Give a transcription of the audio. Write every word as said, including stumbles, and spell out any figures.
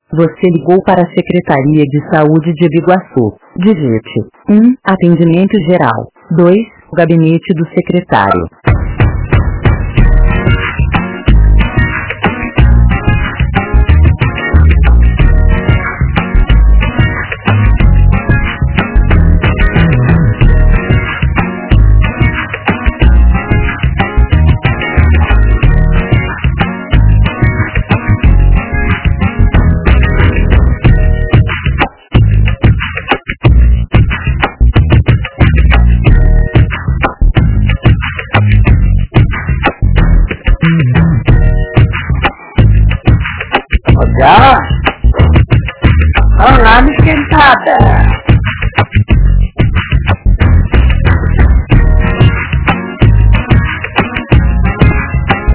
Você ligou para a Secretaria de Saúde de Biguaçu. Digite um. Atendimento geral. dois. Gabinete do secretário.